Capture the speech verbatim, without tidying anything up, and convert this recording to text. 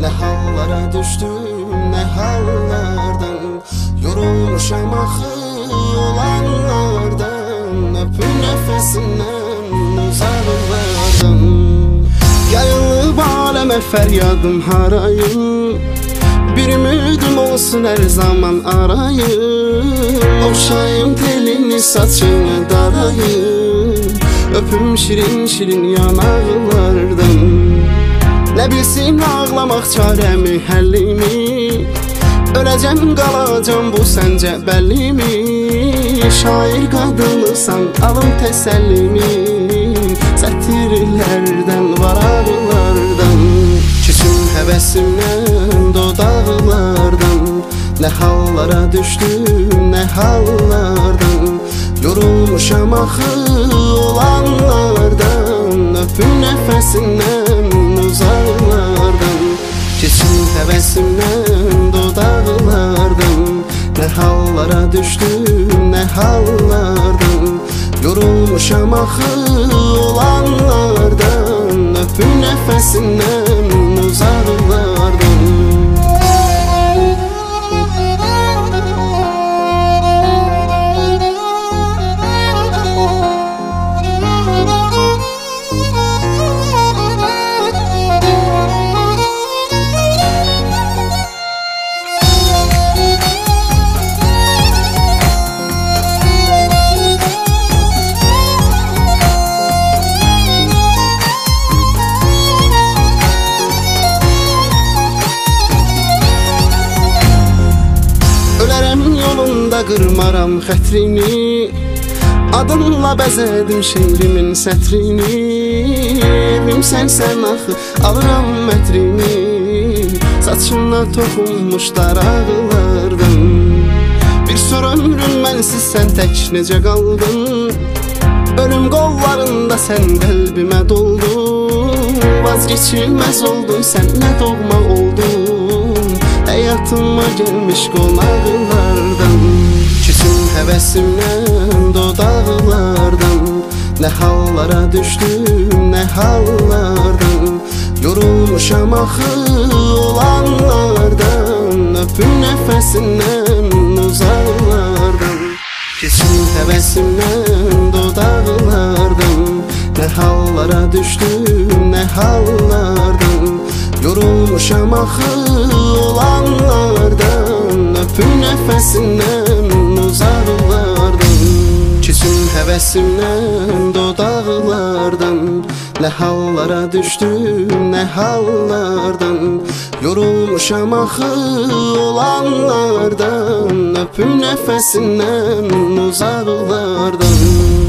Ne hallara düştüm, ne hallardan. Yorulmuşam axı olanlardan. Öpüm nefesinden uzaklardan. Yayılıb aləmə fəryadım harayım. Bir ümidim olsun her zaman arayım. Oxşayım telini saçını darayım. Öpüm şirin şirin yanaqlardan. Ne bilsin ağlamaq çarəmi, həllimi. Öləcəm qalacam bu səncə bəllimi. Şair qadınısan alım təsəllimi. Sətirlərdən, varaqlardan. Küçüm həvəsimdən, dodaqlardan. Ne hallara düştüm, ne hallardan. Yorulmuşam axı olanlardan. Öpüm nefesindən, uzaqlardan. Keçim həvəsimdən, dodaqlardan. Ne hallara düştüm, ne hallardan. Yorulmuşam axı olanlardan. Öpüm nefesindən, uzaqlardan. Qırmaram xətrini. Adınla bəzədim şeirimin sətrini. Evim sənsən axı, alıram mətrini. Saçına toxunmuş daraqlardan. Bir sor ömrün mənsiz sən tək necə qaldın. Ölüm qollarında sən qəlbimə doldun. Vazgeçilməz oldun, sən nə doğma oldun. Həyatıma gəlmiş qonaqlardan. Küçüm həvəsimdən, dodaqlardan. Ne hallara düştüm, ne hallardan. Yorulmuşam axı olanlardan. Öpüm nefesindən, uzaqlardan. Küçüm həvəsimdən, dodaqlardan. Ne hallara düştüm, ne hallardan. Yorulmuşam axı olanlardan. Öpüm nefesindən, uzaqlardan. Küçüm həvəsimdən, dodaqlardan. Ne hallara düştüm, ne hallardan. Yorulmuşam axı olanlardan. Öpüm nefesindən, uzaqlardan.